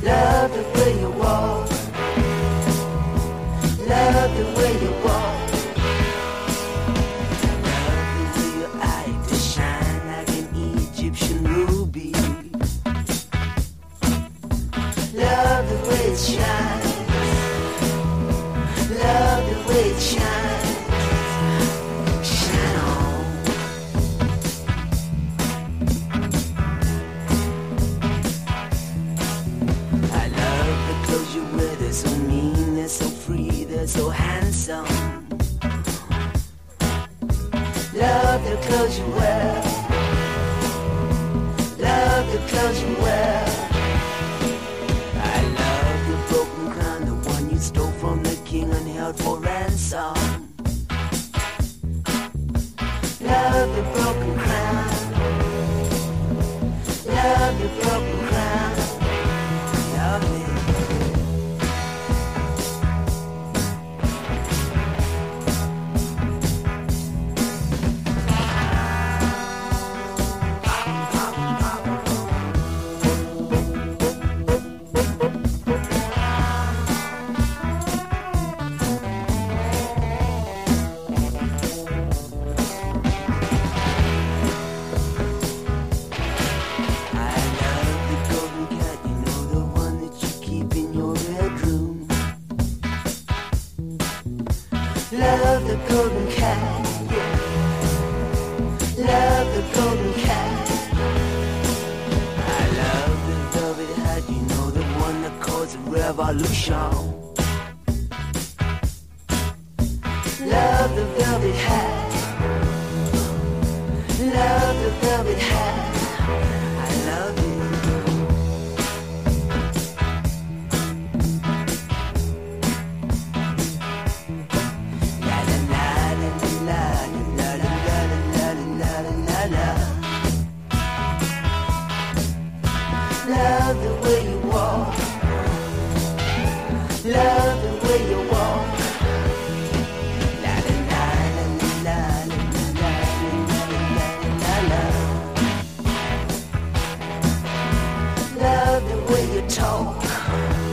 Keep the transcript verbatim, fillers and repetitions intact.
Love the way you walk. Love the way you walk. Love the way your eyes they shine like an Egyptian ruby. Love the way it shines. Love the way it shines. Shine on. I love the clothes you wear. They're so mean, they're so free, they're so handsome. Love the clothes you wear. Love the clothes you wear. I love the broken crown, the one you stole from the king and held for ransom. Love the broken crown. Love the broken crown. Love it. Love the golden cat, yeah. Love the golden cat. I love the velvet hat, you know, the one that caused a revolution. Love the velvet hat. Love the velvet hat. I love it. Love the way you walk. Love the way you walk. La la la la la la la la la. Love the way you talk.